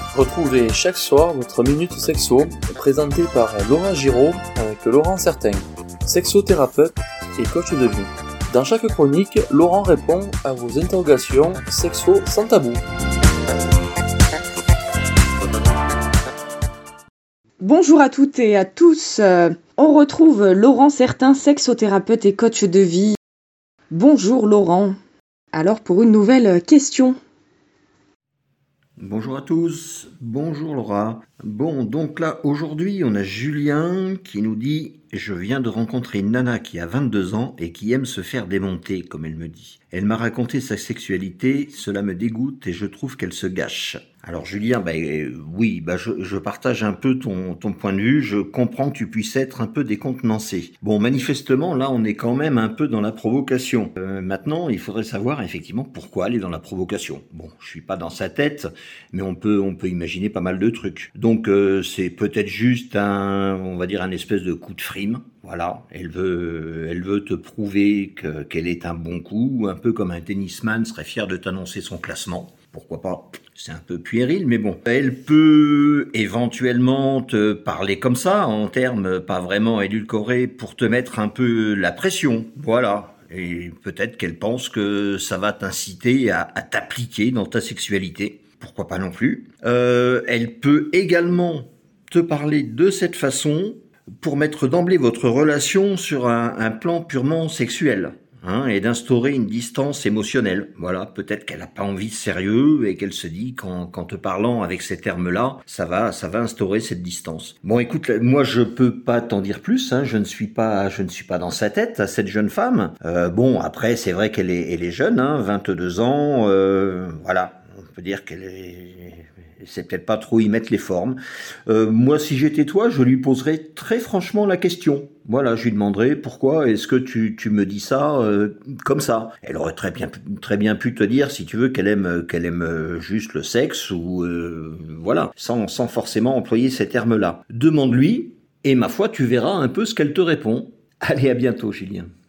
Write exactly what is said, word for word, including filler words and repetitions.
Retrouvez chaque soir votre Minute Sexo, présentée par Laura Giraud avec Laurent Certain, sexothérapeute et coach de vie. Dans chaque chronique, Laurent répond à vos interrogations sexo sans tabou. Bonjour à toutes et à tous, on retrouve Laurent Certain, sexothérapeute et coach de vie. Bonjour Laurent, alors pour une nouvelle question. Bonjour à tous, bonjour Laura. Bon, donc là, aujourd'hui, on a Julien qui nous dit « Je viens de rencontrer une nana qui a vingt-deux ans et qui aime se faire démonter, comme elle me dit. Elle m'a raconté sa sexualité, cela me dégoûte et je trouve qu'elle se gâche. » Alors Julien, bah, euh, oui, bah, je, je partage un peu ton, ton point de vue, je comprends que tu puisses être un peu décontenancé. Bon, manifestement, là, on est quand même un peu dans la provocation. Euh, maintenant, il faudrait savoir effectivement pourquoi aller dans la provocation. Bon, je suis pas dans sa tête, mais on peut, on peut imaginer pas mal de trucs. Donc, euh, c'est peut-être juste un, on va dire, un espèce de coup de frime. Voilà, elle veut, elle veut te prouver que, qu'elle est un bon coup, un peu comme un tennisman serait fier de t'annoncer son classement. Pourquoi pas ? C'est un peu puéril, mais bon. Elle peut éventuellement te parler comme ça, en termes pas vraiment édulcorés, pour te mettre un peu la pression. Voilà. Et peut-être qu'elle pense que ça va t'inciter à, à t'appliquer dans ta sexualité. Pourquoi pas non plus. Euh, elle peut également te parler de cette façon pour mettre d'emblée votre relation sur un, un plan purement sexuel. Hein, et d'instaurer une distance émotionnelle. Voilà, peut-être qu'elle n'a pas envie de sérieux et qu'elle se dit qu'en, qu'en te parlant avec ces termes-là, ça va, ça va instaurer cette distance. Bon, écoute, moi je peux pas t'en dire plus. Hein, je ne suis pas, je ne suis pas dans sa tête, cette jeune femme. Euh, bon, après c'est vrai qu'elle est, elle est jeune, hein, vingt-deux ans. Euh, voilà, on peut dire qu'elle est. C'est peut-être pas trop y mettre les formes. Euh, moi, si j'étais toi, je lui poserais très franchement la question. Voilà, je lui demanderais pourquoi est-ce que tu, tu me dis ça euh, comme ça. Elle aurait très bien, très bien pu te dire, si tu veux, qu'elle aime, qu'elle aime juste le sexe ou euh, voilà, sans, sans forcément employer ces termes-là. Demande-lui et ma foi, tu verras un peu ce qu'elle te répond. Allez, à bientôt, Julien.